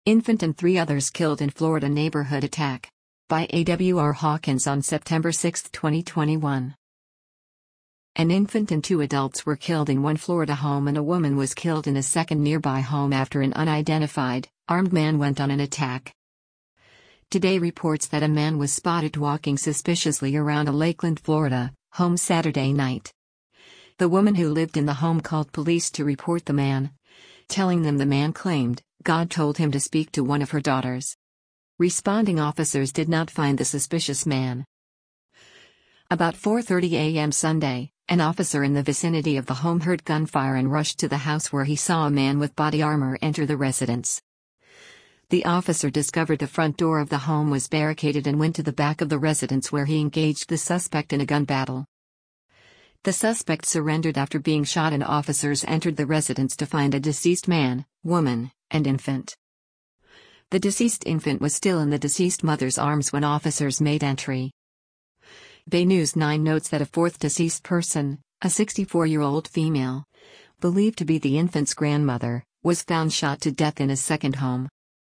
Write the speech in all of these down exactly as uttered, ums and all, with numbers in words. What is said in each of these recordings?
Infant and three others killed in Florida neighborhood attack. By A W R Hawkins on September sixth, twenty twenty-one. An infant and two adults were killed in one Florida home, and a woman was killed in a second nearby home after an unidentified, armed man went on an attack. Today reports that a man was spotted walking suspiciously around a Lakeland, Florida, home Saturday night. The woman who lived in the home called police to report the man, telling them the man claimed God told him to speak to one of her daughters. Responding officers did not find the suspicious man. About four thirty a m Sunday, an officer in the vicinity of the home heard gunfire and rushed to the house, where he saw a man with body armor enter the residence. The officer discovered the front door of the home was barricaded and went to the back of the residence, where he engaged the suspect in a gun battle. The suspect surrendered after being shot, and officers entered the residence to find a deceased man, woman, and infant. The deceased infant was still in the deceased mother's arms when officers made entry. Bay News nine notes that a fourth deceased person, a sixty-four-year-old female, believed to be the infant's grandmother, was found shot to death in a second home.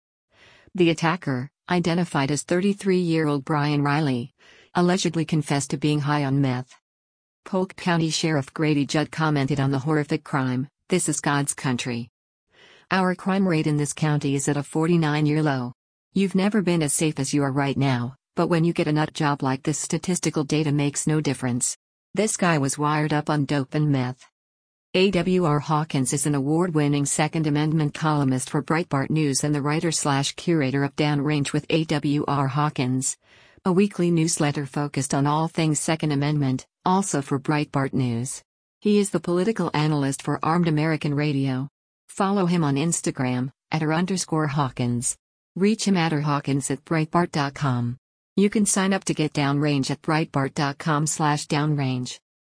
The attacker, identified as thirty-three-year-old Brian Riley, allegedly confessed to being high on meth. Polk County Sheriff Grady Judd commented on the horrific crime, "This is God's country. Our crime rate in this county is at a forty-nine-year low. You've never been as safe as you are right now, but when you get a nut job like this, statistical data makes no difference. This guy was wired up on dope and meth." A W R Hawkins is an award-winning Second Amendment columnist for Breitbart News and the writer-slash-curator of Downrange with A W R Hawkins, a weekly newsletter focused on all things Second Amendment, also for Breitbart News. He is the political analyst for Armed American Radio. Follow him on Instagram, at r underscore Hawkins. Reach him at r Hawkins at Breitbart dot com. You can sign up to get Downrange at Breitbart dot com slash Downrange.